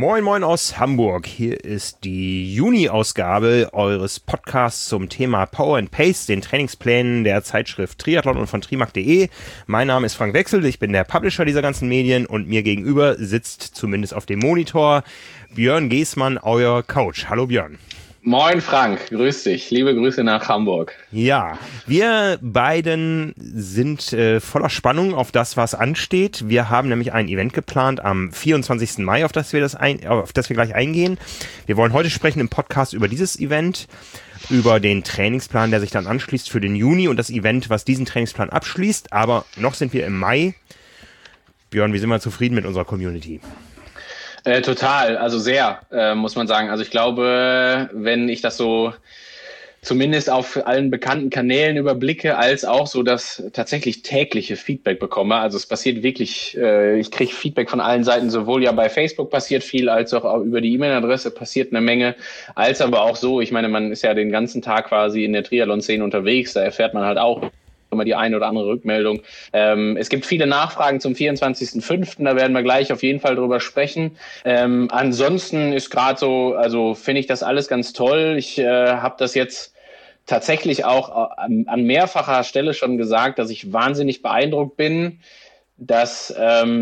Moin Moin aus Hamburg. Hier ist die Juni-Ausgabe eures Podcasts zum Thema Power and Pace, den Trainingsplänen der Zeitschrift Triathlon und von trimark.de. Mein Name ist Frank Wechsel, ich bin der Publisher dieser ganzen Medien und mir gegenüber sitzt zumindest auf dem Monitor Björn Geßmann, euer Coach. Hallo Björn. Moin Frank, grüß dich. Liebe Grüße nach Hamburg. Ja, wir beiden sind voller Spannung auf das, was ansteht. Wir haben nämlich ein Event geplant am 24. Mai, auf das wir gleich eingehen. Wir wollen heute sprechen im Podcast über dieses Event, über den Trainingsplan, der sich dann anschließt für den Juni und das Event, was diesen Trainingsplan abschließt. Aber noch sind wir im Mai. Björn, wie sind wir zufrieden mit unserer Community? Total, also sehr, muss man sagen. Also ich glaube, wenn ich das so zumindest auf allen bekannten Kanälen überblicke, als auch so das tatsächlich tägliche Feedback bekomme. Also es passiert wirklich, ich kriege Feedback von allen Seiten, sowohl ja bei Facebook passiert viel, als auch über die E-Mail-Adresse passiert eine Menge, als aber auch so, ich meine, man ist ja den ganzen Tag quasi in der Triathlon-Szene unterwegs, da erfährt man halt auch immer die eine oder andere Rückmeldung. Es gibt viele Nachfragen zum 24.05., da werden wir gleich auf jeden Fall drüber sprechen. Ansonsten ist gerade so, also finde ich das alles ganz toll. Ich habe das jetzt tatsächlich auch an mehrfacher Stelle schon gesagt, dass ich wahnsinnig beeindruckt bin, dass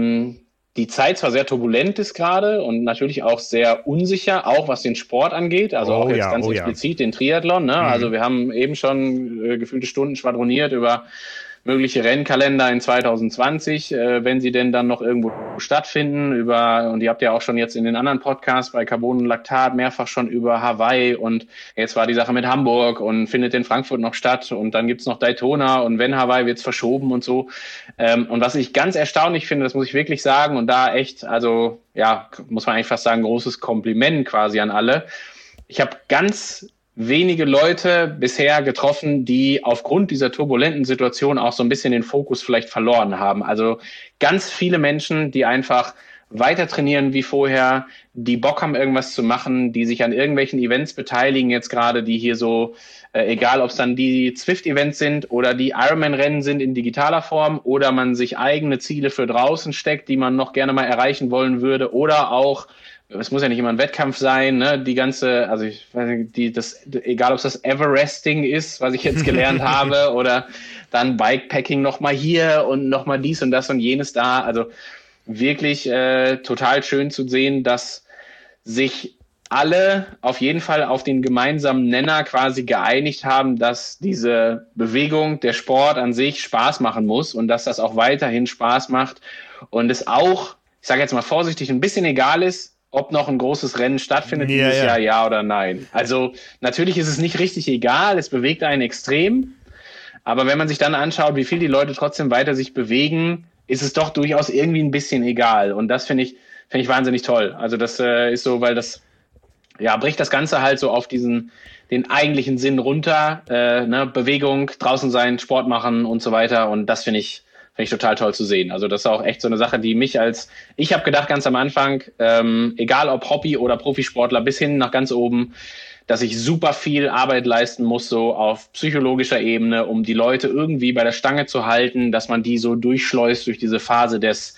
die Zeit zwar sehr turbulent ist gerade und natürlich auch sehr unsicher, auch was den Sport angeht, also auch jetzt ganz explizit den Triathlon. Ne? Also wir haben eben schon gefühlte Stunden schwadroniert über mögliche Rennkalender in 2020, wenn sie denn dann noch irgendwo stattfinden. Und ihr habt ja auch schon jetzt in den anderen Podcasts bei Carbon und Laktat mehrfach schon über Hawaii und jetzt war die Sache mit Hamburg und findet in Frankfurt noch statt und dann gibt's noch Daytona und wenn Hawaii wird's verschoben und so. Und was ich ganz erstaunlich finde, das muss ich wirklich sagen und da echt, also ja, muss man eigentlich fast sagen, großes Kompliment quasi an alle. Ich habe ganz wenige Leute bisher getroffen, die aufgrund dieser turbulenten Situation auch so ein bisschen den Fokus vielleicht verloren haben. Also ganz viele Menschen, die einfach weiter trainieren wie vorher, die Bock haben, irgendwas zu machen, die sich an irgendwelchen Events beteiligen jetzt gerade, die hier so, egal ob es dann die Zwift-Events sind oder die Ironman-Rennen sind in digitaler Form oder man sich eigene Ziele für draußen steckt, die man noch gerne mal erreichen wollen würde oder auch es muss ja nicht immer ein Wettkampf sein, ne? Die ganze, also ich weiß nicht, egal ob es das Everesting ist, was ich jetzt gelernt habe, oder dann Bikepacking nochmal hier und nochmal dies und das und jenes da. Also wirklich total schön zu sehen, dass sich alle auf jeden Fall auf den gemeinsamen Nenner quasi geeinigt haben, dass diese Bewegung, der Sport an sich Spaß machen muss und dass das auch weiterhin Spaß macht und es auch, ich sage jetzt mal vorsichtig, ein bisschen egal ist, ob noch ein großes Rennen stattfindet dieses Jahr, ja oder nein. Also natürlich ist es nicht richtig egal, es bewegt einen extrem, aber wenn man sich dann anschaut, wie viel die Leute trotzdem weiter sich bewegen, ist es doch durchaus irgendwie ein bisschen egal und das finde ich wahnsinnig toll. Also das ist so, weil das bricht das Ganze halt so auf den eigentlichen Sinn runter, ne? Bewegung, draußen sein, Sport machen und so weiter und das finde ich total toll zu sehen. Also das ist auch echt so eine Sache, die ich habe gedacht ganz am Anfang, egal ob Hobby- oder Profisportler bis hin nach ganz oben, dass ich super viel Arbeit leisten muss, so auf psychologischer Ebene, um die Leute irgendwie bei der Stange zu halten, dass man die so durchschleust durch diese Phase des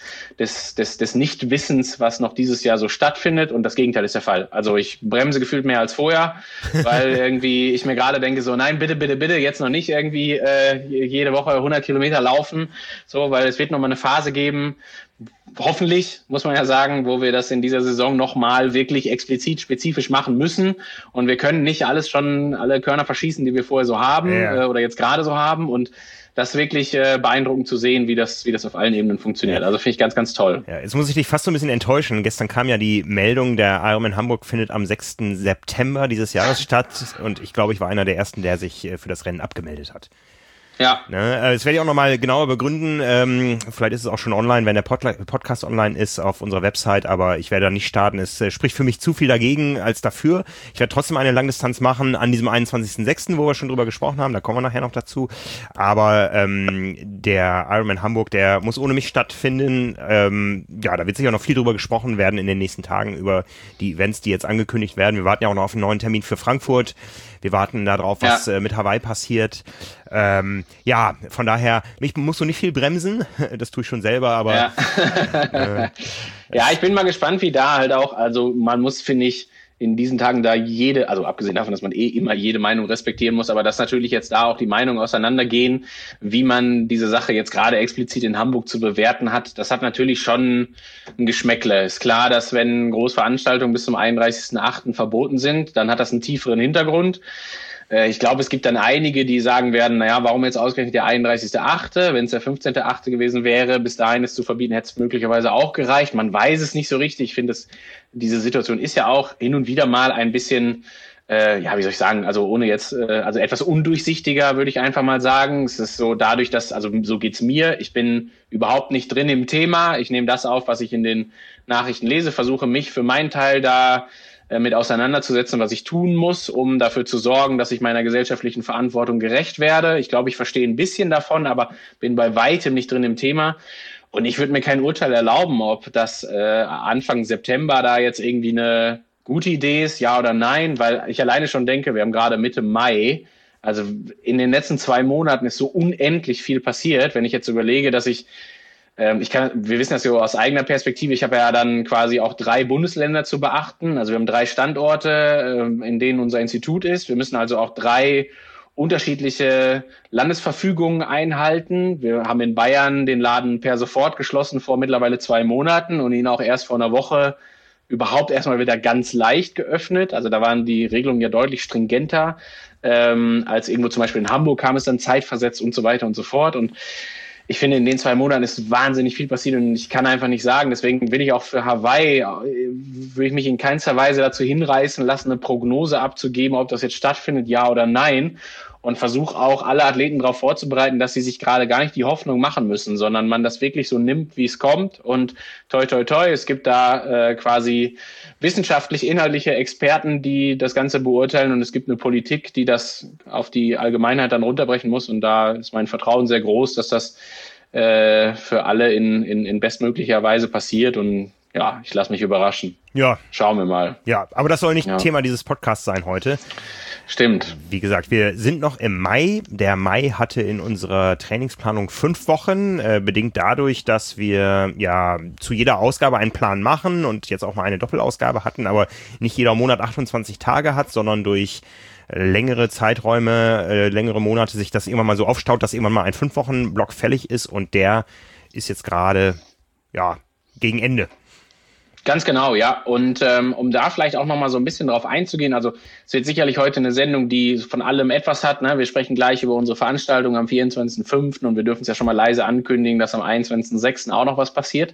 Nichtwissens, was noch dieses Jahr so stattfindet. Und das Gegenteil ist der Fall. Also ich bremse gefühlt mehr als vorher, weil irgendwie ich mir gerade denke so, nein, bitte, bitte, bitte, jetzt noch nicht irgendwie jede Woche 100 Kilometer laufen, so, weil es wird noch mal eine Phase geben, hoffentlich, muss man ja sagen, wo wir das in dieser Saison nochmal wirklich explizit spezifisch machen müssen. Und wir können nicht alle Körner verschießen, die wir vorher so haben oder jetzt gerade so haben. Und das ist wirklich beeindruckend zu sehen, wie das auf allen Ebenen funktioniert. Also finde ich ganz, ganz toll. Ja, jetzt muss ich dich fast so ein bisschen enttäuschen. Gestern kam ja die Meldung, der Ironman Hamburg findet am 6. September dieses Jahres statt. Und ich glaube, ich war einer der Ersten, der sich für das Rennen abgemeldet hat. Ja. Ne, das werde ich auch nochmal genauer begründen. Vielleicht ist es auch schon online, wenn der Podcast online ist auf unserer Website, aber ich werde da nicht starten. Es spricht für mich zu viel dagegen als dafür. Ich werde trotzdem eine Langdistanz machen an diesem 21.06., wo wir schon drüber gesprochen haben. Da kommen wir nachher noch dazu. Aber der Ironman Hamburg, der muss ohne mich stattfinden. Da wird sicher noch viel drüber gesprochen werden in den nächsten Tagen über die Events, die jetzt angekündigt werden. Wir warten ja auch noch auf einen neuen Termin für Frankfurt. Wir warten darauf, was mit Hawaii passiert. ja, von daher, mich musst du nicht viel bremsen, das tue ich schon selber, aber... Ja. Ja, ich bin mal gespannt, wie da halt auch, also man muss, finde ich, in diesen Tagen da also abgesehen davon, dass man immer jede Meinung respektieren muss, aber dass natürlich jetzt da auch die Meinungen auseinandergehen, wie man diese Sache jetzt gerade explizit in Hamburg zu bewerten hat, das hat natürlich schon ein Geschmäckle. Ist klar, dass wenn Großveranstaltungen bis zum 31.08. verboten sind, dann hat das einen tieferen Hintergrund. Ich glaube, es gibt dann einige, die sagen werden, naja, warum jetzt ausgerechnet der 31.8., wenn es der 15.8. gewesen wäre, bis dahin es zu verbieten, hätte es möglicherweise auch gereicht. Man weiß es nicht so richtig. Ich finde, diese Situation ist ja auch hin und wieder mal ein bisschen, ja, wie soll ich sagen, also ohne jetzt, also etwas undurchsichtiger, würde ich einfach mal sagen. Es ist so dadurch, dass, also so geht's mir, ich bin überhaupt nicht drin im Thema. Ich nehme das auf, was ich in den Nachrichten lese, versuche mich für meinen Teil da mit auseinanderzusetzen, was ich tun muss, um dafür zu sorgen, dass ich meiner gesellschaftlichen Verantwortung gerecht werde. Ich glaube, ich verstehe ein bisschen davon, aber bin bei weitem nicht drin im Thema. Und ich würde mir kein Urteil erlauben, ob das Anfang September da jetzt irgendwie eine gute Idee ist, ja oder nein, weil ich alleine schon denke, wir haben gerade Mitte Mai, also in den letzten 2 Monaten ist so unendlich viel passiert. Wenn ich jetzt überlege, dass wir wissen das ja aus eigener Perspektive, ich habe ja dann quasi auch 3 Bundesländer zu beachten. Also wir haben 3 Standorte, in denen unser Institut ist. Wir müssen also auch 3 unterschiedliche Landesverfügungen einhalten. Wir haben in Bayern den Laden per sofort geschlossen vor mittlerweile 2 Monaten und ihn auch erst vor einer Woche überhaupt erstmal wieder ganz leicht geöffnet. Also da waren die Regelungen ja deutlich stringenter, als irgendwo zum Beispiel in Hamburg kam es dann zeitversetzt und so weiter und so fort. Und ich finde, in den 2 Monaten ist wahnsinnig viel passiert und ich kann einfach nicht sagen, deswegen will ich auch für Hawaii, würde ich mich in keinster Weise dazu hinreißen lassen, eine Prognose abzugeben, ob das jetzt stattfindet, ja oder nein. Und versuche auch alle Athleten darauf vorzubereiten, dass sie sich gerade gar nicht die Hoffnung machen müssen, sondern man das wirklich so nimmt, wie es kommt. Und toi, toi, toi, es gibt da quasi wissenschaftlich-inhaltliche Experten, die das Ganze beurteilen und es gibt eine Politik, die das auf die Allgemeinheit dann runterbrechen muss. Und da ist mein Vertrauen sehr groß, dass das für alle in bestmöglicher Weise passiert. Und ja, ich lasse mich überraschen. Ja. Schauen wir mal. Ja, aber das soll nicht Thema dieses Podcasts sein heute. Stimmt. Wie gesagt, wir sind noch im Mai. Der Mai hatte in unserer Trainingsplanung 5 Wochen, bedingt dadurch, dass wir ja zu jeder Ausgabe einen Plan machen und jetzt auch mal eine Doppelausgabe hatten, aber nicht jeder Monat 28 Tage hat, sondern durch längere Zeiträume, längere Monate sich das irgendwann mal so aufstaut, dass irgendwann mal ein 5-Wochen-Block fällig ist und der ist jetzt gerade, ja, gegen Ende. Ganz genau, ja. Und um da vielleicht auch nochmal so ein bisschen drauf einzugehen, also es wird sicherlich heute eine Sendung, die von allem etwas hat. Ne? Wir sprechen gleich über unsere Veranstaltung am 24.05. und wir dürfen es ja schon mal leise ankündigen, dass am 21.06. auch noch was passiert.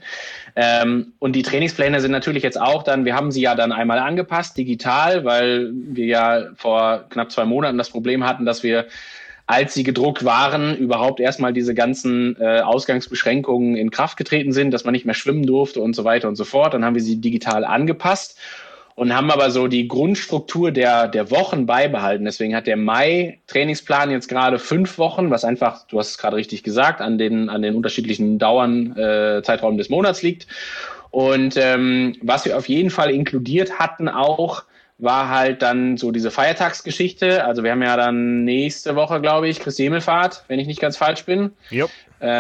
Und die Trainingspläne sind natürlich jetzt auch dann, wir haben sie ja dann einmal angepasst, digital, weil wir ja vor knapp 2 Monaten das Problem hatten, dass wir, als sie gedruckt waren, überhaupt erstmal diese ganzen Ausgangsbeschränkungen in Kraft getreten sind, dass man nicht mehr schwimmen durfte und so weiter und so fort. Dann haben wir sie digital angepasst und haben aber so die Grundstruktur der Wochen beibehalten. Deswegen hat der Mai-Trainingsplan jetzt gerade 5 Wochen, was einfach, du hast es gerade richtig gesagt, an den unterschiedlichen Zeitraum des Monats liegt. Und was wir auf jeden Fall inkludiert hatten auch, war halt dann so diese Feiertagsgeschichte. Also wir haben ja dann nächste Woche, glaube ich, Christi Himmelfahrt, wenn ich nicht ganz falsch bin. Yep. Wir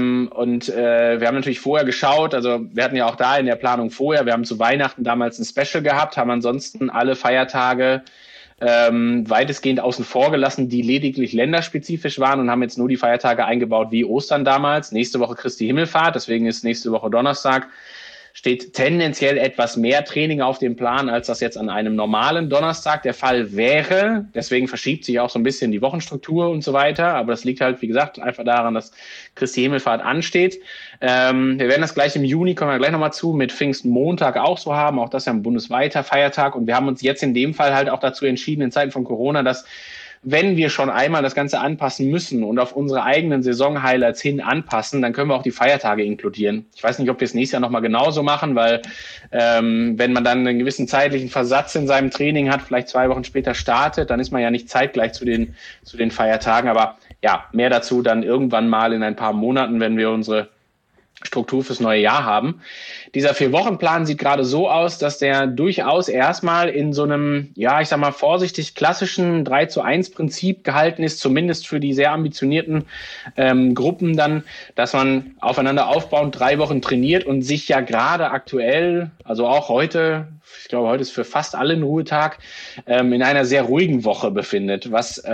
haben natürlich vorher geschaut, also wir hatten ja auch da in der Planung vorher, wir haben zu Weihnachten damals ein Special gehabt, haben ansonsten alle Feiertage weitestgehend außen vor gelassen, die lediglich länderspezifisch waren und haben jetzt nur die Feiertage eingebaut wie Ostern damals. Nächste Woche Christi Himmelfahrt, deswegen ist nächste Woche Donnerstag. Steht tendenziell etwas mehr Training auf dem Plan, als das jetzt an einem normalen Donnerstag der Fall wäre. Deswegen verschiebt sich auch so ein bisschen die Wochenstruktur und so weiter. Aber das liegt halt, wie gesagt, einfach daran, dass Christi Himmelfahrt ansteht. Wir werden das gleich im Juni, kommen wir gleich nochmal zu, mit Pfingstmontag auch so haben. Auch das ist ja ein bundesweiter Feiertag. Und wir haben uns jetzt in dem Fall halt auch dazu entschieden, in Zeiten von Corona, dass wenn wir schon einmal das Ganze anpassen müssen und auf unsere eigenen Saison-Highlights hin anpassen, dann können wir auch die Feiertage inkludieren. Ich weiß nicht, ob wir es nächstes Jahr nochmal genauso machen, weil wenn man dann einen gewissen zeitlichen Versatz in seinem Training hat, vielleicht 2 Wochen später startet, dann ist man ja nicht zeitgleich zu den Feiertagen. Aber ja, mehr dazu dann irgendwann mal in ein paar Monaten, wenn wir unsere Struktur fürs neue Jahr haben. Dieser 4-Wochen-Plan sieht gerade so aus, dass der durchaus erstmal in so einem, ja, ich sag mal vorsichtig klassischen 3:1-Prinzip gehalten ist, zumindest für die sehr ambitionierten Gruppen dann, dass man aufeinander aufbauend 3 Wochen trainiert und sich ja gerade aktuell, also auch heute, ich glaube, heute ist für fast alle ein Ruhetag, in einer sehr ruhigen Woche befindet, was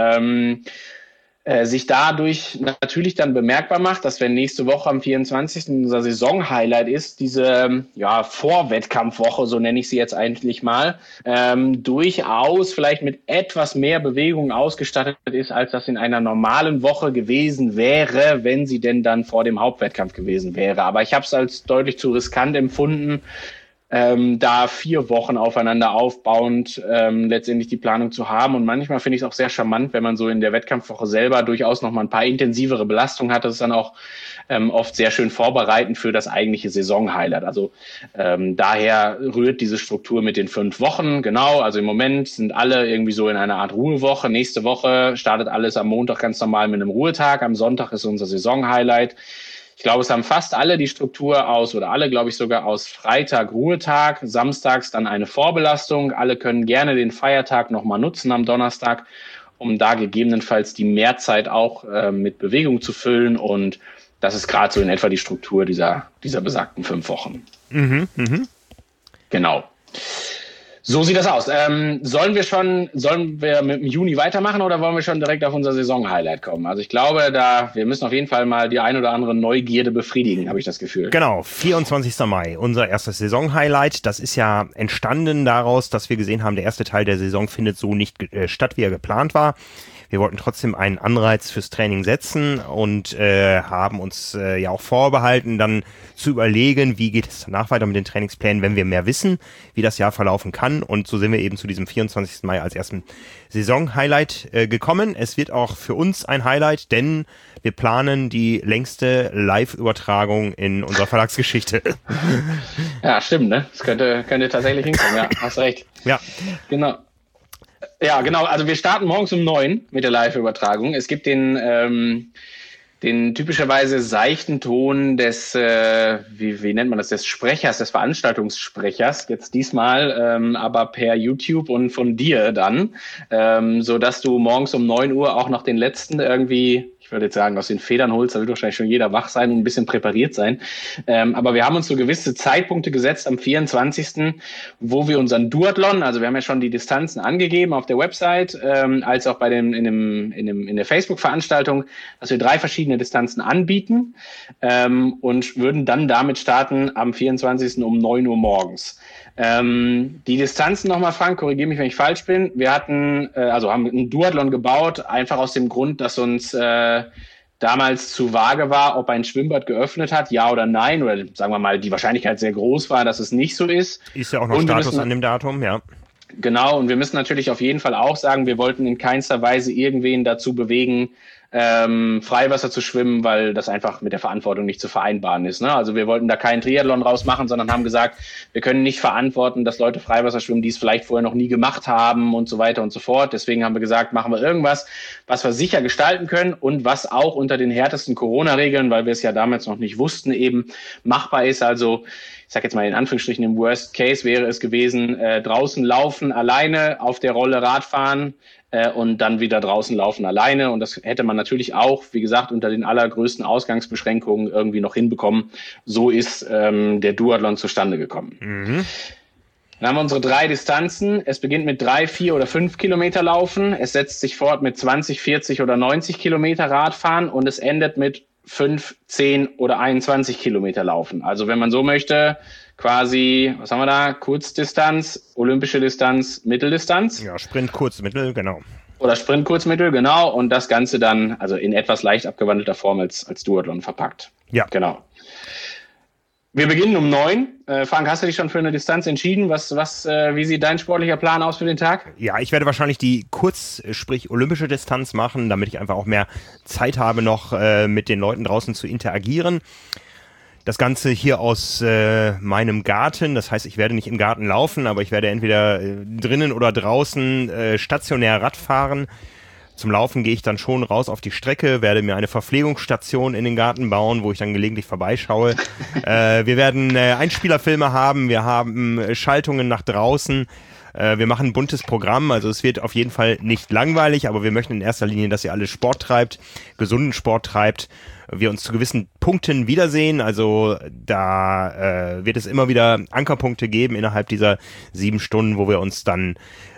sich dadurch natürlich dann bemerkbar macht, dass wenn nächste Woche am 24. unser Saison-Highlight ist, diese Vorwettkampfwoche, so nenne ich sie jetzt eigentlich mal, durchaus vielleicht mit etwas mehr Bewegung ausgestattet ist, als das in einer normalen Woche gewesen wäre, wenn sie denn dann vor dem Hauptwettkampf gewesen wäre. Aber ich habe es als deutlich zu riskant empfunden, da 4 Wochen aufeinander aufbauend letztendlich die Planung zu haben. Und manchmal finde ich es auch sehr charmant, wenn man so in der Wettkampfwoche selber durchaus noch mal ein paar intensivere Belastungen hat. Das ist dann auch oft sehr schön vorbereitend für das eigentliche Saison-Highlight. Also daher rührt diese Struktur mit den 5 Wochen. Genau, also im Moment sind alle irgendwie so in einer Art Ruhewoche. Nächste Woche startet alles am Montag ganz normal mit einem Ruhetag. Am Sonntag ist unser Saison-Highlight. Ich glaube, es haben fast alle die Struktur aus, oder alle, glaube ich, sogar aus Freitag Ruhetag, samstags dann eine Vorbelastung. Alle können gerne den Feiertag nochmal nutzen am Donnerstag, um da gegebenenfalls die Mehrzeit auch mit Bewegung zu füllen. Und das ist gerade so in etwa die Struktur dieser besagten 5 Wochen. Genau. So sieht das aus. Sollen wir mit dem Juni weitermachen oder wollen wir schon direkt auf unser Saison-Highlight kommen? Also ich glaube, wir müssen auf jeden Fall mal die ein oder andere Neugierde befriedigen, habe ich das Gefühl. Genau, 24. Mai, unser erstes Saison-Highlight. Das ist ja entstanden daraus, dass wir gesehen haben, der erste Teil der Saison findet so nicht statt, wie er geplant war. Wir wollten trotzdem einen Anreiz fürs Training setzen und haben uns ja auch vorbehalten, dann zu überlegen, wie geht es danach weiter mit den Trainingsplänen, wenn wir mehr wissen, wie das Jahr verlaufen kann. Und so sind wir eben zu diesem 24. Mai als ersten Saison-Highlight gekommen. Es wird auch für uns ein Highlight, denn wir planen die längste Live-Übertragung in unserer Verlagsgeschichte. Ja, stimmt, ne? Das könnte tatsächlich hinkommen, ja, hast recht. Ja. Genau. Ja, genau. Also wir starten morgens um 9 mit der Live-Übertragung. Es gibt den typischerweise seichten Ton des, wie nennt man das, des Sprechers, des Veranstaltungssprechers, jetzt diesmal, aber per YouTube und von dir dann, so dass du morgens um 9 Uhr auch noch den letzten irgendwie, ich würde jetzt sagen, aus den Federn holst, da wird wahrscheinlich schon jeder wach sein und ein bisschen präpariert sein. Aber wir haben uns so gewisse Zeitpunkte gesetzt am 24., wo wir unseren Duathlon, also wir haben ja schon die Distanzen angegeben auf der Website, als auch bei in der Facebook-Veranstaltung, dass wir 3 verschiedene Distanzen anbieten und würden dann damit starten am 24. um 9 Uhr morgens. Die Distanzen nochmal, Frank, korrigiere mich, wenn ich falsch bin. Wir hatten, haben einen Duathlon gebaut, einfach aus dem Grund, dass uns damals zu vage war, ob ein Schwimmbad geöffnet hat, ja oder nein, oder sagen wir mal, die Wahrscheinlichkeit sehr groß war, dass es nicht so ist. Ist ja auch noch Status an dem Datum, ja. Genau, und wir müssen natürlich auf jeden Fall auch sagen, wir wollten in keinster Weise irgendwen dazu bewegen, Freiwasser zu schwimmen, weil das einfach mit der Verantwortung nicht zu vereinbaren ist. Ne? Also wir wollten da keinen Triathlon rausmachen, sondern haben gesagt, wir können nicht verantworten, dass Leute Freiwasser schwimmen, die es vielleicht vorher noch nie gemacht haben und so weiter und so fort. Deswegen haben wir gesagt, machen wir irgendwas, was wir sicher gestalten können und was auch unter den härtesten Corona-Regeln, weil wir es ja damals noch nicht wussten, eben machbar ist. Also ich sage jetzt mal in Anführungsstrichen, im Worst Case wäre es gewesen, draußen laufen, alleine auf der Rolle Radfahren und dann wieder draußen laufen alleine. Und das hätte man natürlich auch, wie gesagt, unter den allergrößten Ausgangsbeschränkungen irgendwie noch hinbekommen. So ist der Duathlon zustande gekommen. Mhm. Dann haben wir unsere 3 Distanzen. Es beginnt mit 3, 4 oder 5 Kilometer Laufen. Es setzt sich fort mit 20, 40 oder 90 Kilometer Radfahren und es endet mit 5, 10 oder 21 Kilometer Laufen. Also wenn man so möchte, quasi, was haben wir da? Kurzdistanz, olympische Distanz, Mitteldistanz. Ja, Sprint, Kurz, Mittel, genau. Oder Sprint, Kurz, Mittel, genau. Und das Ganze dann, also in etwas leicht abgewandelter Form als Duathlon verpackt. Ja. Genau. Wir beginnen um 9. Frank, hast du dich schon für eine Distanz entschieden? Wie sieht dein sportlicher Plan aus für den Tag? Ja, ich werde wahrscheinlich die sprich olympische Distanz machen, damit ich einfach auch mehr Zeit habe, noch mit den Leuten draußen zu interagieren. Das Ganze hier aus meinem Garten, das heißt, ich werde nicht im Garten laufen, aber ich werde entweder drinnen oder draußen stationär Rad fahren. Zum Laufen gehe ich dann schon raus auf die Strecke, werde mir eine Verpflegungsstation in den Garten bauen, wo ich dann gelegentlich vorbeischaue. Wir werden Einspielerfilme haben, wir haben Schaltungen nach draußen. Wir machen ein buntes Programm, also es wird auf jeden Fall nicht langweilig, aber wir möchten in erster Linie, dass ihr alle Sport treibt, gesunden Sport treibt, wir uns zu gewissen Punkten wiedersehen, also da wird es immer wieder Ankerpunkte geben innerhalb dieser 7 Stunden, wo wir uns dann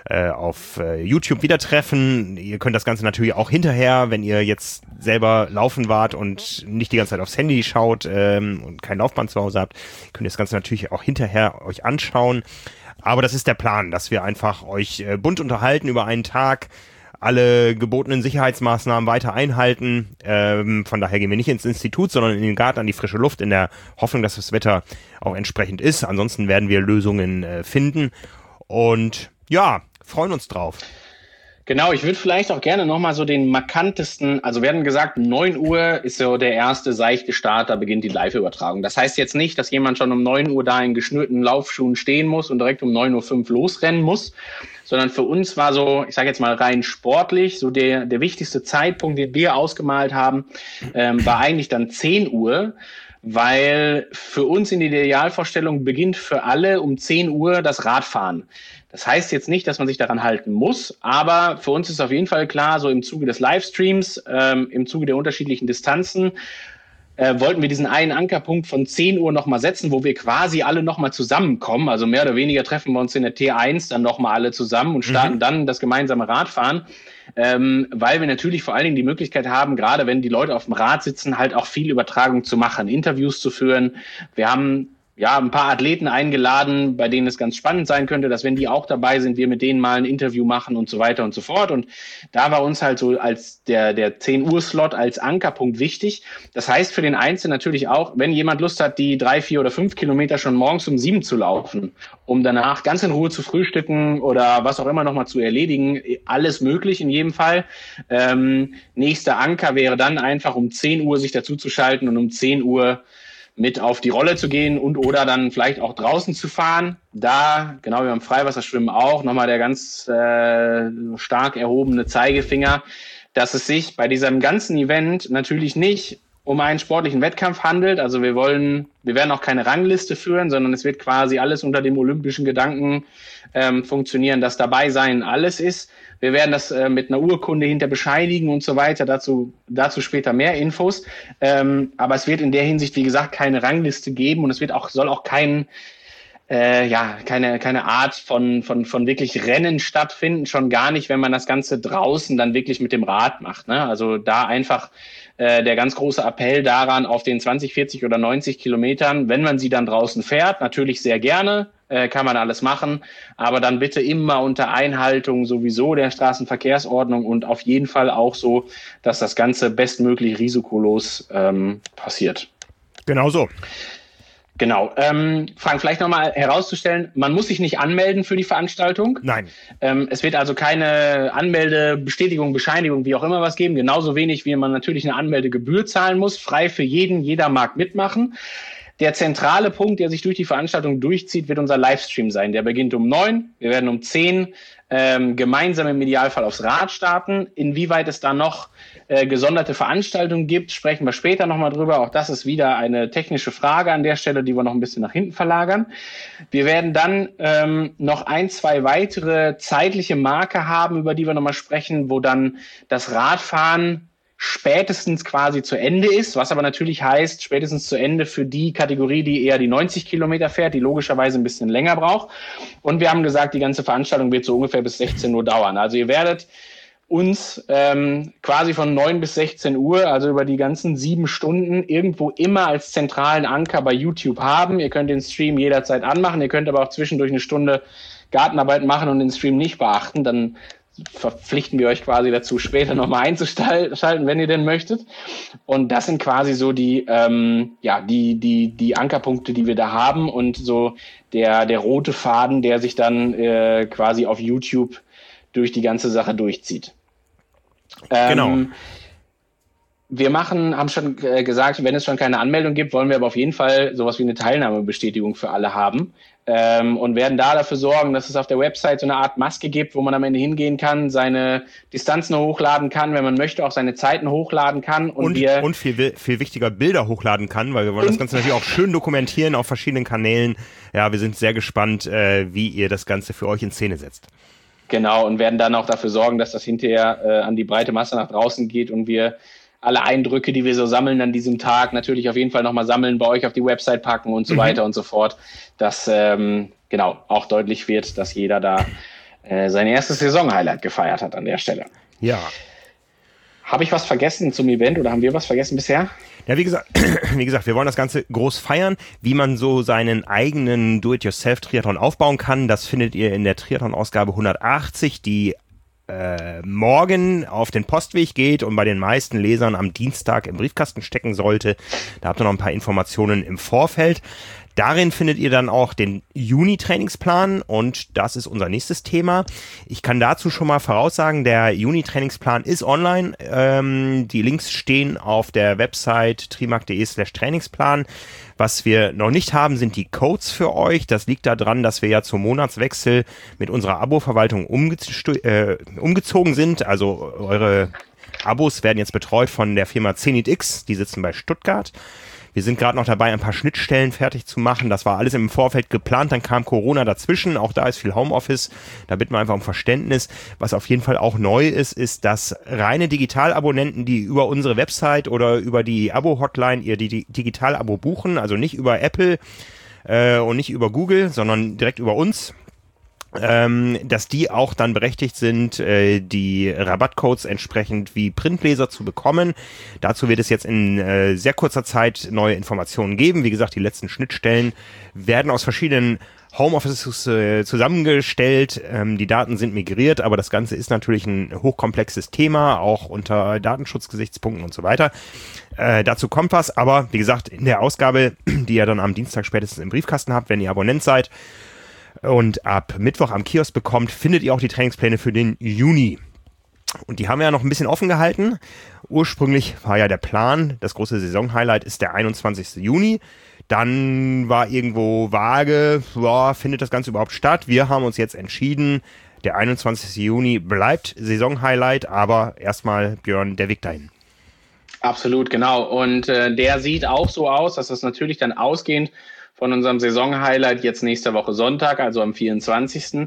auf YouTube wieder treffen. Ihr könnt das Ganze natürlich auch hinterher, wenn ihr jetzt selber laufen wart und nicht die ganze Zeit aufs Handy schaut und kein Laufband zu Hause habt, könnt ihr das Ganze natürlich auch hinterher euch anschauen. Aber das ist der Plan, dass wir einfach euch bunt unterhalten über einen Tag, alle gebotenen Sicherheitsmaßnahmen weiter einhalten. Von daher gehen wir nicht ins Institut, sondern in den Garten an die frische Luft, in der Hoffnung, dass das Wetter auch entsprechend ist. Ansonsten werden wir Lösungen finden und ja, freuen uns drauf. Genau, ich würde vielleicht auch gerne nochmal so den markantesten, also wir hatten gesagt, 9 Uhr ist so der erste seichte Start, da beginnt die Live-Übertragung. Das heißt jetzt nicht, dass jemand schon um 9 Uhr da in geschnürten Laufschuhen stehen muss und direkt um 9:05 Uhr losrennen muss, sondern für uns war so, ich sage jetzt mal rein sportlich, so der wichtigste Zeitpunkt, den wir ausgemalt haben, war eigentlich dann 10 Uhr, weil für uns in der Idealvorstellung beginnt für alle um 10 Uhr das Radfahren. Das heißt jetzt nicht, dass man sich daran halten muss, aber für uns ist auf jeden Fall klar, so im Zuge des Livestreams, im Zuge der unterschiedlichen Distanzen, wollten wir diesen einen Ankerpunkt von 10 Uhr nochmal setzen, wo wir quasi alle nochmal zusammenkommen. Also mehr oder weniger treffen wir uns in der T1 dann nochmal alle zusammen und starten dann das gemeinsame Radfahren, weil wir natürlich vor allen Dingen die Möglichkeit haben, gerade wenn die Leute auf dem Rad sitzen, halt auch viel Übertragung zu machen, Interviews zu führen. Wir haben ein paar Athleten eingeladen, bei denen es ganz spannend sein könnte, dass wenn die auch dabei sind, wir mit denen mal ein Interview machen und so weiter und so fort. Und da war uns halt so als der 10 Uhr Slot als Ankerpunkt wichtig. Das heißt für den Einzelnen natürlich auch, wenn jemand Lust hat, die 3, 4 oder 5 Kilometer schon morgens um 7 zu laufen, um danach ganz in Ruhe zu frühstücken oder was auch immer nochmal zu erledigen, alles möglich in jedem Fall. Nächster Anker wäre dann einfach um 10 Uhr sich dazu zu schalten und um 10 Uhr mit auf die Rolle zu gehen und oder dann vielleicht auch draußen zu fahren. Da, genau wie beim Freiwasserschwimmen auch, nochmal der ganz stark erhobene Zeigefinger, dass es sich bei diesem ganzen Event natürlich nicht um einen sportlichen Wettkampf handelt. Also wir werden auch keine Rangliste führen, sondern es wird quasi alles unter dem olympischen Gedanken funktionieren, dass dabei sein alles ist. Wir werden das mit einer Urkunde hinter bescheinigen und so weiter. Dazu später mehr Infos. Aber es wird in der Hinsicht, wie gesagt, keine Rangliste geben und es soll auch keine Art von wirklich Rennen stattfinden. Schon gar nicht, wenn man das Ganze draußen dann wirklich mit dem Rad macht. Ne? Also da einfach der ganz große Appell daran, auf den 20, 40 oder 90 Kilometern, wenn man sie dann draußen fährt, natürlich sehr gerne, kann man alles machen, aber dann bitte immer unter Einhaltung sowieso der Straßenverkehrsordnung und auf jeden Fall auch so, dass das Ganze bestmöglich risikolos passiert. Genau so. Genau. Frank, vielleicht nochmal herauszustellen, man muss sich nicht anmelden für die Veranstaltung. Nein. Es wird also keine Anmeldebestätigung, Bescheinigung, wie auch immer was geben. Genauso wenig, wie man natürlich eine Anmeldegebühr zahlen muss. Frei für jeden, jeder mag mitmachen. Der zentrale Punkt, der sich durch die Veranstaltung durchzieht, wird unser Livestream sein. Der beginnt um 9. Wir werden um 10 gemeinsam im Idealfall aufs Rad starten. Inwieweit es da noch gesonderte Veranstaltungen gibt, sprechen wir später nochmal drüber. Auch das ist wieder eine technische Frage an der Stelle, die wir noch ein bisschen nach hinten verlagern. Wir werden dann noch 1, 2 weitere zeitliche Marker haben, über die wir nochmal sprechen, wo dann das Radfahren spätestens quasi zu Ende ist, was aber natürlich heißt, spätestens zu Ende für die Kategorie, die eher die 90 Kilometer fährt, die logischerweise ein bisschen länger braucht. Und wir haben gesagt, die ganze Veranstaltung wird so ungefähr bis 16 Uhr dauern. Also ihr werdet uns quasi von 9 bis 16 Uhr, also über die ganzen 7 Stunden, irgendwo immer als zentralen Anker bei YouTube haben. Ihr könnt den Stream jederzeit anmachen, ihr könnt aber auch zwischendurch eine Stunde Gartenarbeit machen und den Stream nicht beachten, dann verpflichten wir euch quasi dazu, später nochmal einzuschalten, wenn ihr denn möchtet. Und das sind quasi so die Ankerpunkte, die wir da haben und so der rote Faden, der sich dann quasi auf YouTube durch die ganze Sache durchzieht. Genau. Wir haben schon gesagt, wenn es schon keine Anmeldung gibt, wollen wir aber auf jeden Fall sowas wie eine Teilnahmebestätigung für alle haben. und werden da dafür sorgen, dass es auf der Website so eine Art Maske gibt, wo man am Ende hingehen kann, seine Distanzen hochladen kann, wenn man möchte, auch seine Zeiten hochladen kann. Und viel wichtiger Bilder hochladen kann, weil wir wollen das Ganze natürlich auch schön dokumentieren auf verschiedenen Kanälen. Ja, wir sind sehr gespannt, wie ihr das Ganze für euch in Szene setzt. Genau, und werden dann auch dafür sorgen, dass das hinterher an die breite Masse nach draußen geht und wir alle Eindrücke, die wir so sammeln an diesem Tag, natürlich auf jeden Fall nochmal sammeln, bei euch auf die Website packen und so weiter und so fort, dass auch deutlich wird, dass jeder da sein erstes Saisonhighlight gefeiert hat an der Stelle. Ja. Habe ich was vergessen zum Event oder haben wir was vergessen bisher? Ja, wie gesagt, wir wollen das Ganze groß feiern. Wie man so seinen eigenen Do-it-yourself-Triathlon aufbauen kann, das findet ihr in der Triathlon-Ausgabe 180, die morgen auf den Postweg geht und bei den meisten Lesern am Dienstag im Briefkasten stecken sollte. Da habt ihr noch ein paar Informationen im Vorfeld. Darin findet ihr dann auch den Juni-Trainingsplan und das ist unser nächstes Thema. Ich kann dazu schon mal voraussagen, der Juni-Trainingsplan ist online. Die Links stehen auf der Website trimark.de/Trainingsplan. Was wir noch nicht haben, sind die Codes für euch. Das liegt daran, dass wir ja zum Monatswechsel mit unserer Abo-Verwaltung umgezogen sind. Also eure Abos werden jetzt betreut von der Firma Zenit-X. Die sitzen bei Stuttgart. Wir sind gerade noch dabei, ein paar Schnittstellen fertig zu machen. Das war alles im Vorfeld geplant, dann kam Corona dazwischen. Auch da ist viel Homeoffice. Da bitten wir einfach um Verständnis. Was auf jeden Fall auch neu ist, ist, dass reine Digitalabonnenten, die über unsere Website oder über die Abo-Hotline ihr Digital-Abo buchen, also nicht über Apple und nicht über Google, sondern direkt über uns, dass die auch dann berechtigt sind, die Rabattcodes entsprechend wie Printleser zu bekommen. Dazu wird es jetzt in sehr kurzer Zeit neue Informationen geben. Wie gesagt, die letzten Schnittstellen werden aus verschiedenen Homeoffices zusammengestellt. Die Daten sind migriert, aber das Ganze ist natürlich ein hochkomplexes Thema, auch unter Datenschutzgesichtspunkten und so weiter. Dazu kommt was, aber wie gesagt, in der Ausgabe, die ihr dann am Dienstag spätestens im Briefkasten habt, wenn ihr Abonnent seid, und ab Mittwoch am Kiosk bekommt, findet ihr auch die Trainingspläne für den Juni. Und die haben wir ja noch ein bisschen offen gehalten. Ursprünglich war ja der Plan, das große Saisonhighlight ist der 21. Juni. Dann war irgendwo vage, findet das Ganze überhaupt statt? Wir haben uns jetzt entschieden, der 21. Juni bleibt Saisonhighlight, aber erstmal, Björn, der Weg dahin. Absolut, genau. Und der sieht auch so aus, dass das natürlich dann ausgehend von unserem Saisonhighlight jetzt nächste Woche Sonntag, also am 24.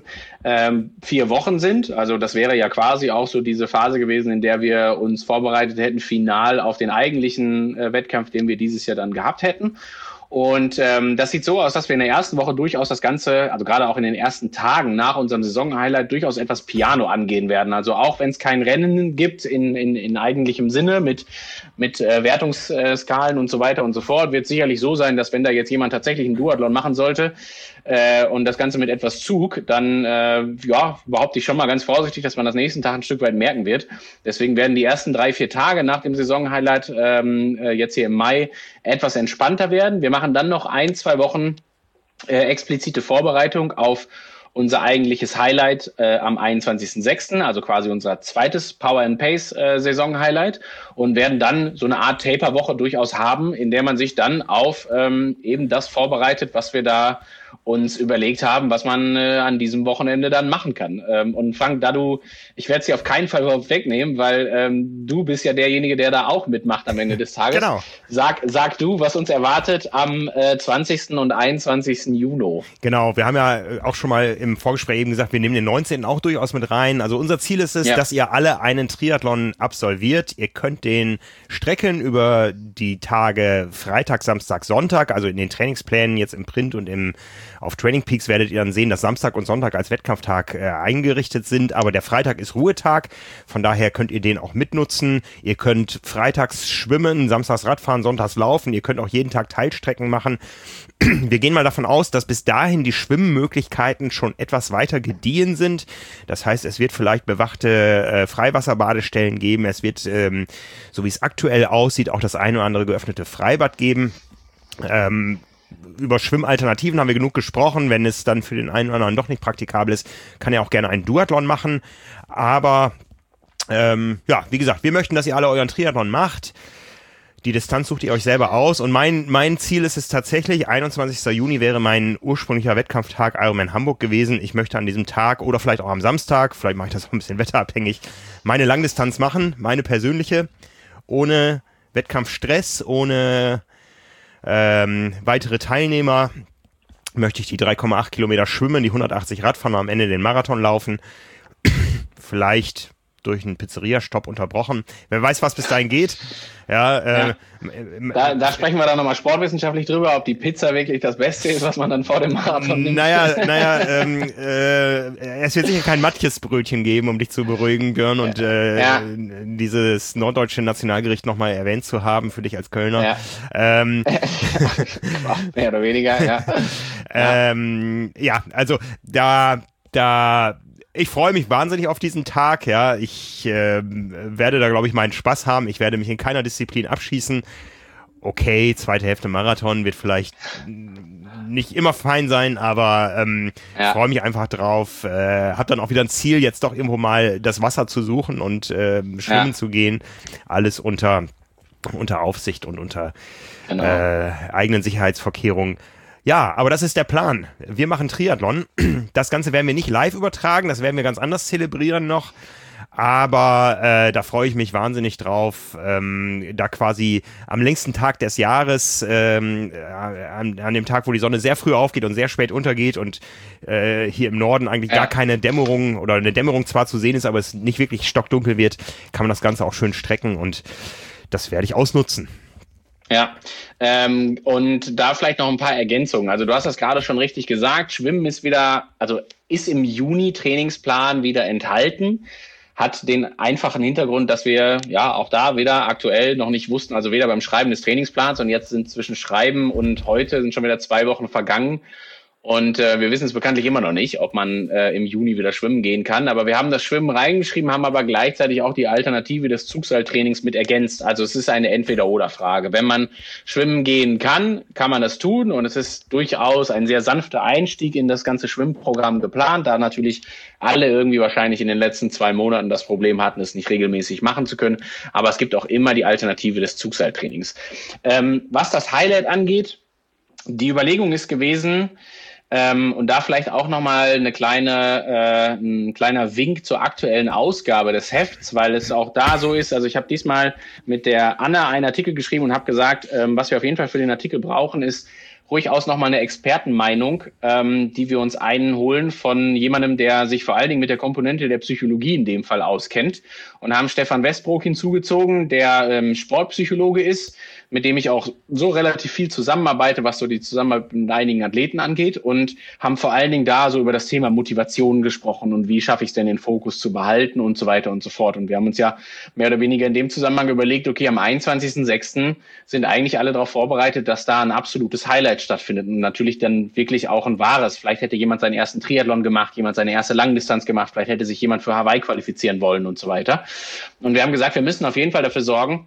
4 Wochen sind. Also das wäre ja quasi auch so diese Phase gewesen, in der wir uns vorbereitet hätten, final auf den eigentlichen Wettkampf, den wir dieses Jahr dann gehabt hätten. Und das sieht so aus, dass wir in der ersten Woche durchaus das Ganze, also gerade auch in den ersten Tagen nach unserem Saisonhighlight, durchaus etwas Piano angehen werden. Also auch wenn es kein Rennen gibt in eigentlichem Sinne mit Wertungsskalen und so weiter und so fort, wird es sicherlich so sein, dass wenn da jetzt jemand tatsächlich einen Duathlon machen sollte und das Ganze mit etwas Zug, dann behaupte ich schon mal ganz vorsichtig, dass man das nächsten Tag ein Stück weit merken wird. Deswegen werden die ersten 3-4 Tage nach dem Saisonhighlight jetzt hier im Mai etwas entspannter werden. Wir machen dann noch 1-2 Wochen explizite Vorbereitung auf unser eigentliches Highlight am 21.06., also quasi unser zweites Power and Pace Saison-Highlight und werden dann so eine Art Taper-Woche durchaus haben, in der man sich dann auf eben das vorbereitet, was wir da uns überlegt haben, was man an diesem Wochenende dann machen kann. Und Frank, ich werde es dir auf keinen Fall wegnehmen, weil du bist ja derjenige, der da auch mitmacht am Ende des Tages. Genau. Sag du, was uns erwartet am 20. und 21. Juni. Genau, wir haben ja auch schon mal im Vorgespräch eben gesagt, wir nehmen den 19. auch durchaus mit rein. Also unser Ziel ist es, dass ihr alle einen Triathlon absolviert. Ihr könnt den strecken über die Tage Freitag, Samstag, Sonntag, also in den Trainingsplänen jetzt im Print und auf Training Peaks werdet ihr dann sehen, dass Samstag und Sonntag als Wettkampftag eingerichtet sind, aber der Freitag ist Ruhetag, von daher könnt ihr den auch mitnutzen. Ihr könnt freitags schwimmen, samstags Radfahren, sonntags laufen, ihr könnt auch jeden Tag Teilstrecken machen. Wir gehen mal davon aus, dass bis dahin die Schwimmmöglichkeiten schon etwas weiter gediehen sind. Das heißt, es wird vielleicht bewachte Freiwasserbadestellen geben, es wird, so wie es aktuell aussieht, auch das eine oder andere geöffnete Freibad geben. Über Schwimmalternativen haben wir genug gesprochen. Wenn es dann für den einen oder anderen doch nicht praktikabel ist, kann er auch gerne einen Duathlon machen. Aber wie gesagt, wir möchten, dass ihr alle euren Triathlon macht. Die Distanz sucht ihr euch selber aus und mein Ziel ist es tatsächlich, 21. Juni wäre mein ursprünglicher Wettkampftag Ironman Hamburg gewesen. Ich möchte an diesem Tag oder vielleicht auch am Samstag, vielleicht mache ich das auch ein bisschen wetterabhängig, meine Langdistanz machen, meine persönliche, ohne Wettkampfstress, ohne weitere Teilnehmer. Möchte ich die 3,8 Kilometer schwimmen, die 180 Radfahren und am Ende den Marathon laufen. Vielleicht durch einen Pizzeria-Stopp unterbrochen. Wer weiß, was bis dahin geht. Ja, Da sprechen wir dann nochmal sportwissenschaftlich drüber, ob die Pizza wirklich das Beste ist, was man dann vor dem Marathon nimmt. Es wird sicher kein Matjes-Brötchen geben, um dich zu beruhigen, Björn, und dieses norddeutsche Nationalgericht nochmal erwähnt zu haben für dich als Kölner. Ja. Mehr oder weniger, also ich freue mich wahnsinnig auf diesen Tag, ja. Ich werde da, glaube ich, meinen Spaß haben. Ich werde mich in keiner Disziplin abschießen. Okay, zweite Hälfte Marathon wird vielleicht nicht immer fein sein, aber freue mich einfach drauf. Hab dann auch wieder ein Ziel, jetzt doch irgendwo mal das Wasser zu suchen und schwimmen zu gehen. Alles unter Aufsicht und unter eigenen Sicherheitsvorkehrungen. Ja, aber das ist der Plan. Wir machen Triathlon. Das Ganze werden wir nicht live übertragen, das werden wir ganz anders zelebrieren noch. Aber da freue ich mich wahnsinnig drauf, da quasi am längsten Tag des Jahres, an dem Tag, wo die Sonne sehr früh aufgeht und sehr spät untergeht und hier im Norden eigentlich gar keine Dämmerung oder eine Dämmerung zwar zu sehen ist, aber es nicht wirklich stockdunkel wird, kann man das Ganze auch schön strecken und das werde ich ausnutzen. Ja, und da vielleicht noch ein paar Ergänzungen. Also du hast das gerade schon richtig gesagt, Schwimmen ist im Juni Trainingsplan wieder enthalten, hat den einfachen Hintergrund, dass wir auch da wieder aktuell noch nicht wussten, also weder beim Schreiben des Trainingsplans und jetzt sind zwischen Schreiben und heute sind schon wieder 2 Wochen vergangen. Und wir wissen es bekanntlich immer noch nicht, ob man im Juni wieder schwimmen gehen kann. Aber wir haben das Schwimmen reingeschrieben, haben aber gleichzeitig auch die Alternative des Zugseiltrainings mit ergänzt. Also es ist eine Entweder-oder-Frage. Wenn man schwimmen gehen kann, kann man das tun. Und es ist durchaus ein sehr sanfter Einstieg in das ganze Schwimmprogramm geplant, da natürlich alle irgendwie wahrscheinlich in den letzten 2 Monaten das Problem hatten, es nicht regelmäßig machen zu können. Aber es gibt auch immer die Alternative des Zugseiltrainings. Was das Highlight angeht, die Überlegung ist gewesen, und da vielleicht auch nochmal ein kleiner Wink zur aktuellen Ausgabe des Hefts, weil es auch da so ist, also ich habe diesmal mit der Anna einen Artikel geschrieben und habe gesagt, was wir auf jeden Fall für den Artikel brauchen, ist durchaus nochmal eine Expertenmeinung, die wir uns einholen von jemandem, der sich vor allen Dingen mit der Komponente der Psychologie in dem Fall auskennt und haben Stefan Westbrook hinzugezogen, der Sportpsychologe ist, mit dem ich auch so relativ viel zusammenarbeite, was so die Zusammenarbeit mit einigen Athleten angeht und haben vor allen Dingen da so über das Thema Motivation gesprochen und wie schaffe ich es denn, den Fokus zu behalten und so weiter und so fort. Und wir haben uns ja mehr oder weniger in dem Zusammenhang überlegt, okay, am 21.06. sind eigentlich alle darauf vorbereitet, dass da ein absolutes Highlight stattfindet und natürlich dann wirklich auch ein wahres. Vielleicht hätte jemand seinen ersten Triathlon gemacht, jemand seine erste Langdistanz gemacht, vielleicht hätte sich jemand für Hawaii qualifizieren wollen und so weiter. Und wir haben gesagt, wir müssen auf jeden Fall dafür sorgen,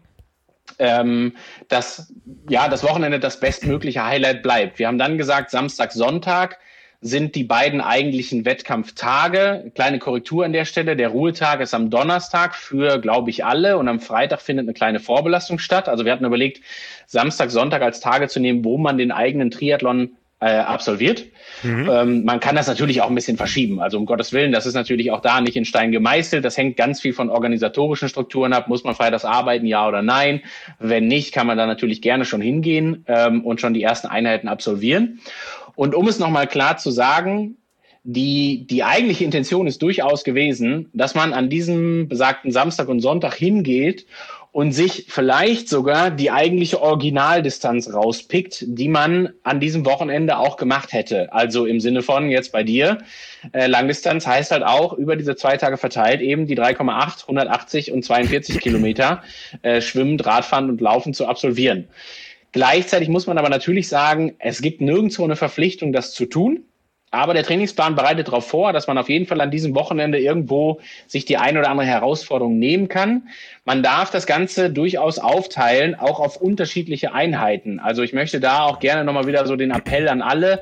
dass das Wochenende das bestmögliche Highlight bleibt. Wir haben dann gesagt, Samstag, Sonntag sind die beiden eigentlichen Wettkampftage. Kleine Korrektur an der Stelle. Der Ruhetag ist am Donnerstag für, glaube ich, alle und am Freitag findet eine kleine Vorbelastung statt. Also wir hatten überlegt, Samstag, Sonntag als Tage zu nehmen, wo man den eigenen Triathlon absolviert. Man kann das natürlich auch ein bisschen verschieben. Also um Gottes Willen, das ist natürlich auch da nicht in Stein gemeißelt. Das hängt ganz viel von organisatorischen Strukturen ab. Muss man freitags arbeiten, ja oder nein? Wenn nicht, kann man da natürlich gerne schon hingehen und schon die ersten Einheiten absolvieren. Und um es nochmal klar zu sagen, die eigentliche Intention ist durchaus gewesen, dass man an diesem besagten Samstag und Sonntag hingeht und sich vielleicht sogar die eigentliche Originaldistanz rauspickt, die man an diesem Wochenende auch gemacht hätte. Also im Sinne von jetzt bei dir, Langdistanz heißt halt auch über diese 2 Tage verteilt eben die 3,8, 180 und 42 Kilometer schwimmen, Radfahren und Laufen zu absolvieren. Gleichzeitig muss man aber natürlich sagen, es gibt nirgendwo eine Verpflichtung, das zu tun. Aber der Trainingsplan bereitet darauf vor, dass man auf jeden Fall an diesem Wochenende irgendwo sich die ein oder andere Herausforderung nehmen kann. Man darf das Ganze durchaus aufteilen, auch auf unterschiedliche Einheiten. Also ich möchte da auch gerne nochmal wieder so den Appell an alle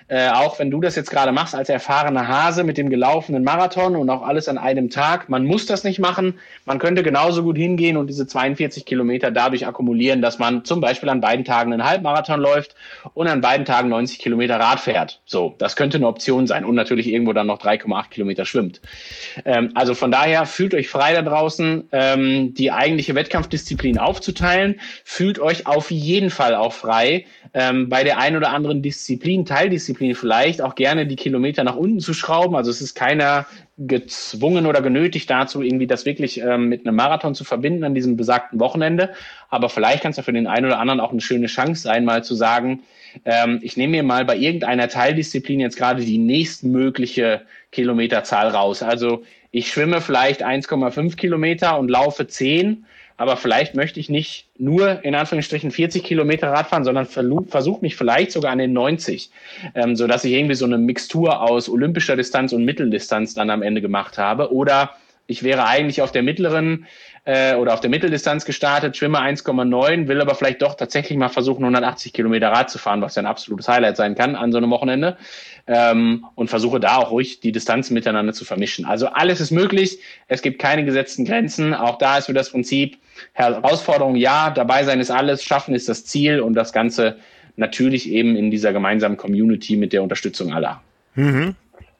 auch wenn du das jetzt gerade machst als erfahrener Hase mit dem gelaufenen Marathon und auch alles an einem Tag, man muss das nicht machen. Man könnte genauso gut hingehen und diese 42 Kilometer dadurch akkumulieren, dass man zum Beispiel an beiden Tagen einen Halbmarathon läuft und an beiden Tagen 90 Kilometer Rad fährt. So, das könnte eine Option sein und natürlich irgendwo dann noch 3,8 Kilometer schwimmt. Also von daher fühlt euch frei da draußen, die eigentliche Wettkampfdisziplin aufzuteilen. Fühlt euch auf jeden Fall auch frei, bei der einen oder anderen Disziplin, Teildisziplin vielleicht, auch gerne die Kilometer nach unten zu schrauben. Also es ist keiner gezwungen oder genötigt dazu, irgendwie das wirklich mit einem Marathon zu verbinden an diesem besagten Wochenende. Aber vielleicht kann es ja für den einen oder anderen auch eine schöne Chance sein, mal zu sagen, ich nehme mir mal bei irgendeiner Teildisziplin jetzt gerade die nächstmögliche Kilometerzahl raus. Also ich schwimme vielleicht 1,5 Kilometer und laufe 10, aber vielleicht möchte ich nicht nur in Anführungsstrichen 40 Kilometer Radfahren, sondern versuche mich vielleicht sogar an den 90, sodass ich irgendwie so eine Mixtur aus olympischer Distanz und Mitteldistanz dann am Ende gemacht habe. Oder ich wäre eigentlich auf der mittleren oder auf der Mitteldistanz gestartet, schwimme 1,9, will aber vielleicht doch tatsächlich mal versuchen, 180 Kilometer Rad zu fahren, was ja ein absolutes Highlight sein kann an so einem Wochenende. Und versuche da auch ruhig die Distanzen miteinander zu vermischen. Also alles ist möglich, es gibt keine gesetzten Grenzen. Auch da ist für das Prinzip Herausforderung, ja, dabei sein ist alles, schaffen ist das Ziel und das Ganze natürlich eben in dieser gemeinsamen Community mit der Unterstützung aller. Mhm.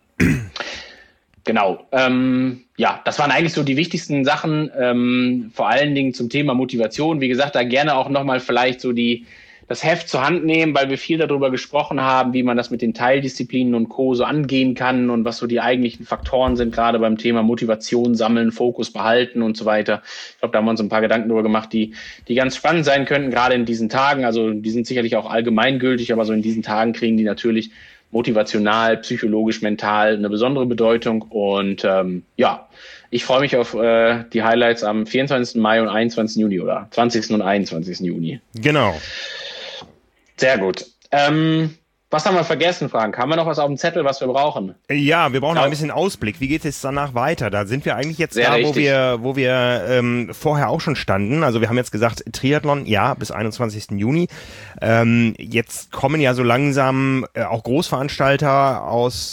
Genau. Ja, das waren eigentlich so die wichtigsten Sachen, vor allen Dingen zum Thema Motivation. Wie gesagt, da gerne auch nochmal vielleicht so das Heft zur Hand nehmen, weil wir viel darüber gesprochen haben, wie man das mit den Teildisziplinen und Co. so angehen kann und was so die eigentlichen Faktoren sind, gerade beim Thema Motivation sammeln, Fokus behalten und so weiter. Ich glaube, da haben wir uns ein paar Gedanken darüber gemacht, die ganz spannend sein könnten, gerade in diesen Tagen. Also die sind sicherlich auch allgemeingültig, aber so in diesen Tagen kriegen die natürlich motivational, psychologisch, mental eine besondere Bedeutung. Und ja, ich freue mich auf die Highlights am 24. Mai und 21. Juni oder 20. und 21. Juni. Genau. Sehr gut. Was haben wir vergessen, Frank? Haben wir noch was auf dem Zettel, was wir brauchen? Ja, wir brauchen noch ein bisschen Ausblick. Wie geht es danach weiter? Da sind wir eigentlich jetzt sehr da, richtig. wo wir vorher auch schon standen. Also wir haben jetzt gesagt, Triathlon, ja, bis 21. Juni. Jetzt kommen ja so langsam auch Großveranstalter aus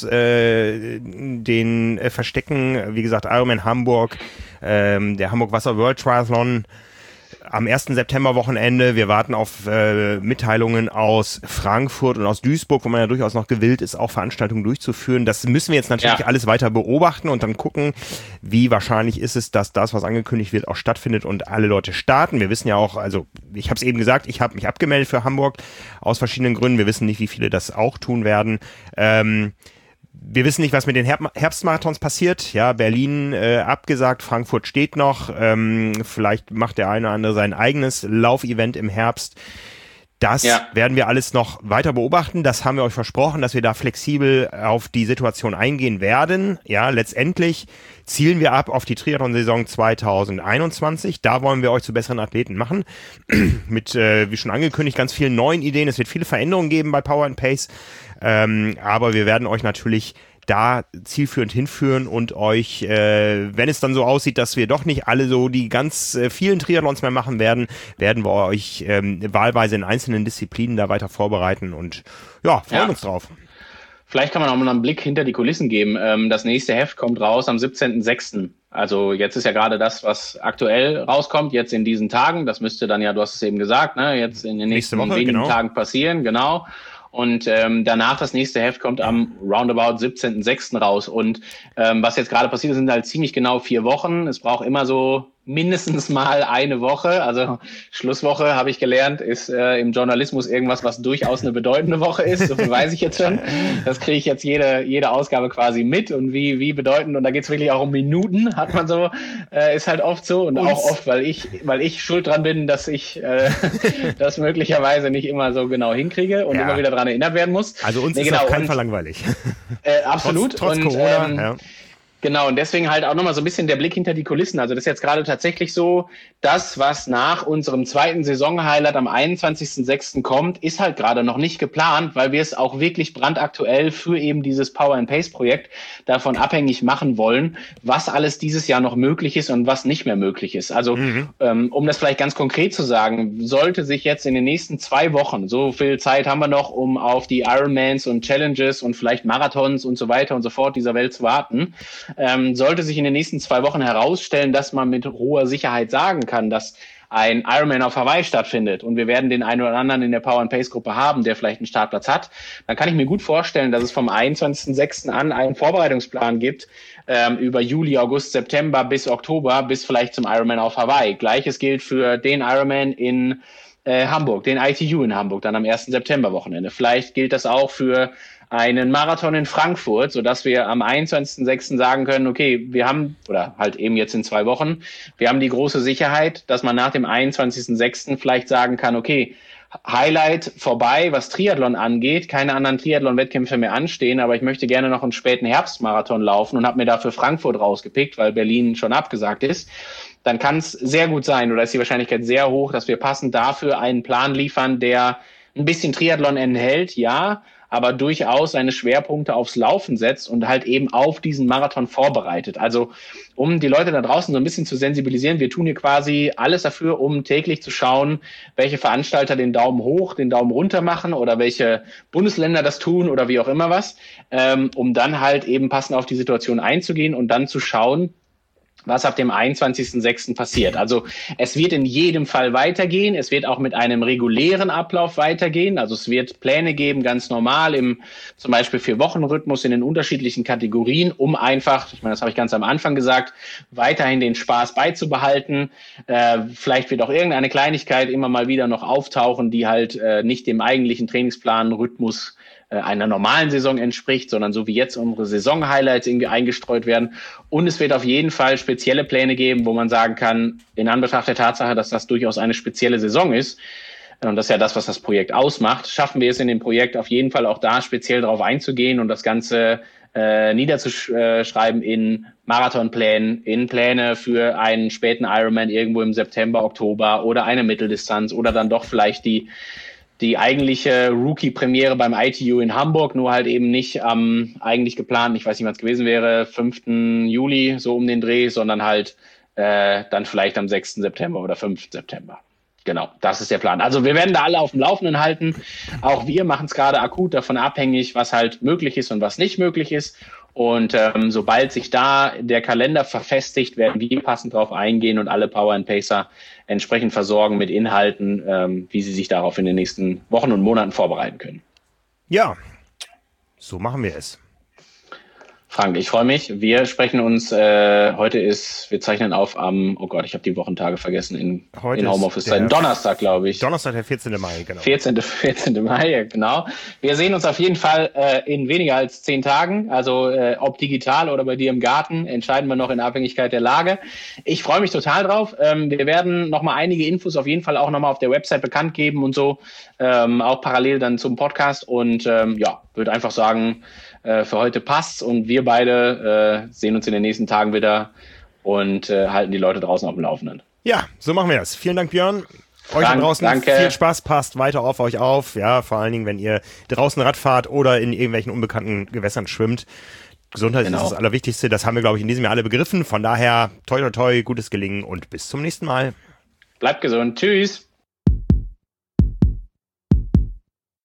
den Verstecken. Wie gesagt, Ironman Hamburg, der Hamburg Wasser World Triathlon. Am 1. September-Wochenende, wir warten auf Mitteilungen aus Frankfurt und aus Duisburg, wo man ja durchaus noch gewillt ist, auch Veranstaltungen durchzuführen. Das müssen wir jetzt natürlich alles weiter beobachten und dann gucken, wie wahrscheinlich ist es, dass das, was angekündigt wird, auch stattfindet und alle Leute starten. Wir wissen ja auch, also ich habe es eben gesagt, ich habe mich abgemeldet für Hamburg aus verschiedenen Gründen. Wir wissen nicht, wie viele das auch tun werden. Wir wissen nicht, was mit den Herbstmarathons passiert. Ja, Berlin abgesagt, Frankfurt steht noch. Vielleicht macht der eine oder andere sein eigenes Laufevent im Herbst. Das werden wir alles noch weiter beobachten. Das haben wir euch versprochen, dass wir da flexibel auf die Situation eingehen werden. Ja, letztendlich zielen wir ab auf die Triathlon-Saison 2021. Da wollen wir euch zu besseren Athleten machen. Mit, wie schon angekündigt, ganz vielen neuen Ideen. Es wird viele Veränderungen geben bei Power & Pace. Aber wir werden euch natürlich da zielführend hinführen und euch, wenn es dann so aussieht, dass wir doch nicht alle so die ganz vielen Triathlons mehr machen werden, werden wir euch wahlweise in einzelnen Disziplinen da weiter vorbereiten und ja, freuen uns drauf. Vielleicht kann man auch mal einen Blick hinter die Kulissen geben. Das nächste Heft kommt raus am 17.06. Also jetzt ist ja gerade das, was aktuell rauskommt, jetzt in diesen Tagen. Das müsste dann ja, du hast es eben gesagt, ne, jetzt in den nächsten wenigen Tagen passieren, genau. Und danach das nächste Heft kommt am roundabout 17.06. raus. Und was jetzt gerade passiert, sind halt ziemlich genau 4 Wochen. Es braucht immer so mindestens mal eine Woche. Also Schlusswoche, habe ich gelernt, ist im Journalismus irgendwas, was durchaus eine bedeutende Woche ist. So viel weiß ich jetzt schon. Das kriege ich jetzt jede Ausgabe quasi mit und wie bedeutend. Und da geht es wirklich auch um Minuten, hat man so, ist halt oft so. Und auch oft, weil ich schuld dran bin, dass ich das möglicherweise nicht immer so genau hinkriege und immer wieder dran erinnert werden muss. Also uns ist auf keinen Fall langweilig. Absolut. Trotz Corona, Genau, und deswegen halt auch nochmal so ein bisschen der Blick hinter die Kulissen. Also das ist jetzt gerade tatsächlich so, das, was nach unserem zweiten Saisonhighlight am 21.06. kommt, ist halt gerade noch nicht geplant, weil wir es auch wirklich brandaktuell für eben dieses Power-and-Pace-Projekt davon abhängig machen wollen, was alles dieses Jahr noch möglich ist und was nicht mehr möglich ist. Also um das vielleicht ganz konkret zu sagen, sollte sich jetzt in den nächsten 2 Wochen, so viel Zeit haben wir noch, um auf die Ironmans und Challenges und vielleicht Marathons und so weiter und so fort dieser Welt zu warten, sollte sich in den nächsten 2 Wochen herausstellen, dass man mit hoher Sicherheit sagen kann, dass ein Ironman auf Hawaii stattfindet und wir werden den einen oder anderen in der Power-and-Pace-Gruppe haben, der vielleicht einen Startplatz hat, dann kann ich mir gut vorstellen, dass es vom 21.06. an einen Vorbereitungsplan gibt, über Juli, August, September bis Oktober, bis vielleicht zum Ironman auf Hawaii. Gleiches gilt für den Ironman in Hamburg, den ITU in Hamburg, dann am 1. September-Wochenende. Vielleicht gilt das auch für einen Marathon in Frankfurt, sodass wir am 21.06. sagen können, okay, wir haben, oder halt eben jetzt in 2 Wochen, wir haben die große Sicherheit, dass man nach dem 21.06. vielleicht sagen kann, okay, Highlight vorbei, was Triathlon angeht, keine anderen Triathlon-Wettkämpfe mehr anstehen, aber ich möchte gerne noch einen späten Herbstmarathon laufen und habe mir dafür Frankfurt rausgepickt, weil Berlin schon abgesagt ist. Dann kann es sehr gut sein, oder ist die Wahrscheinlichkeit sehr hoch, dass wir passend dafür einen Plan liefern, der ein bisschen Triathlon enthält, ja, aber durchaus seine Schwerpunkte aufs Laufen setzt und halt eben auf diesen Marathon vorbereitet. Also um die Leute da draußen so ein bisschen zu sensibilisieren, wir tun hier quasi alles dafür, um täglich zu schauen, welche Veranstalter den Daumen hoch, den Daumen runter machen oder welche Bundesländer das tun oder wie auch immer was, um dann halt eben passend auf die Situation einzugehen und dann zu schauen, was ab dem 21.06. passiert. Also es wird in jedem Fall weitergehen. Es wird auch mit einem regulären Ablauf weitergehen. Also es wird Pläne geben, ganz normal im zum Beispiel 4-Wochen-Rhythmus in den unterschiedlichen Kategorien, um einfach, ich meine, das habe ich ganz am Anfang gesagt, weiterhin den Spaß beizubehalten. Vielleicht wird auch irgendeine Kleinigkeit immer mal wieder noch auftauchen, die halt nicht dem eigentlichen Trainingsplan, Rhythmus einer normalen Saison entspricht, sondern so wie jetzt unsere Saison-Highlights irgendwie eingestreut werden. Und es wird auf jeden Fall spezielle Pläne geben, wo man sagen kann, in Anbetracht der Tatsache, dass das durchaus eine spezielle Saison ist, und das ist ja das, was das Projekt ausmacht, schaffen wir es in dem Projekt auf jeden Fall auch da speziell darauf einzugehen und das Ganze niederzuschreiben in Marathonplänen, in Pläne für einen späten Ironman irgendwo im September, Oktober oder eine Mitteldistanz oder dann doch vielleicht die eigentliche Rookie-Premiere beim ITU in Hamburg, nur halt eben nicht eigentlich geplant, ich weiß nicht, wann es gewesen wäre, 5. Juli, so um den Dreh, sondern halt dann vielleicht am 6. September oder 5. September. Genau, das ist der Plan. Also wir werden da alle auf dem Laufenden halten. Auch wir machen es gerade akut davon abhängig, was halt möglich ist und was nicht möglich ist. Und sobald sich da der Kalender verfestigt, werden wir passend drauf eingehen und alle Power and Pacer entsprechend versorgen mit Inhalten, wie sie sich darauf in den nächsten Wochen und Monaten vorbereiten können. Ja, so machen wir es. Frank, ich freue mich. Wir sprechen uns, wir zeichnen auf am, oh Gott, ich habe die Wochentage vergessen in Homeoffice-Zeiten. Donnerstag, glaube ich. Donnerstag, der 14. Mai, genau. 14. Mai, genau. Wir sehen uns auf jeden Fall in weniger als 10 Tagen. Also ob digital oder bei dir im Garten, entscheiden wir noch in Abhängigkeit der Lage. Ich freue mich total drauf. Wir werden nochmal einige Infos auf jeden Fall auch nochmal auf der Website bekannt geben und so. Auch parallel dann zum Podcast. Und würde einfach sagen, für heute passt's und wir beide sehen uns in den nächsten Tagen wieder und halten die Leute draußen auf dem Laufenden. Ja, so machen wir das. Vielen Dank, Björn. Euch da draußen danke. Viel Spaß, passt weiter auf euch auf. Ja, vor allen Dingen, wenn ihr draußen Rad fahrt oder in irgendwelchen unbekannten Gewässern schwimmt. Gesundheit ist das Allerwichtigste. Das haben wir, glaube ich, in diesem Jahr alle begriffen. Von daher, toi, toi, toi, gutes Gelingen und bis zum nächsten Mal. Bleibt gesund. Tschüss.